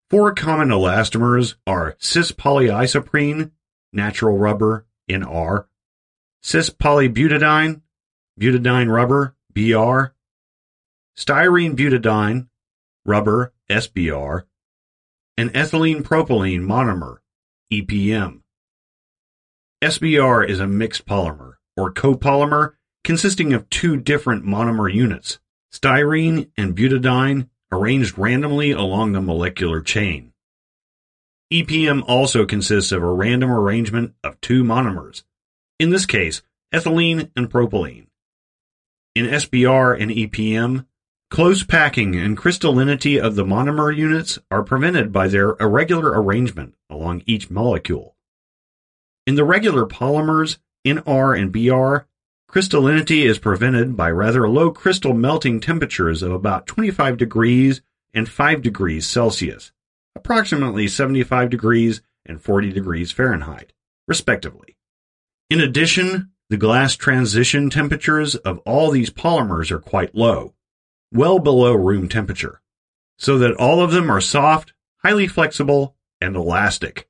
Four common elastomers are cis-polyisoprene, natural rubber, NR, cis-polybutadiene, butadiene rubber, BR, styrene butadiene, rubber, SBR, and ethylene propylene monomer, EPM. SBR is a mixed polymer, or copolymer, consisting of two different monomer units, styrene and butadiene, arranged randomly along the molecular chain. EPM also consists of a random arrangement of two monomers, in this case, ethylene and propylene. In SBR and EPM, close packing and crystallinity of the monomer units are prevented by their irregular arrangement along each molecule. In the regular polymers, NR and BR, crystallinity is prevented by rather low crystal melting temperatures of about 25 degrees and 5 degrees Celsius, approximately 75 degrees and 40 degrees Fahrenheit, respectively. In addition, the glass transition temperatures of all these polymers are quite low, well below room temperature, so that all of them are soft, highly flexible, and elastic.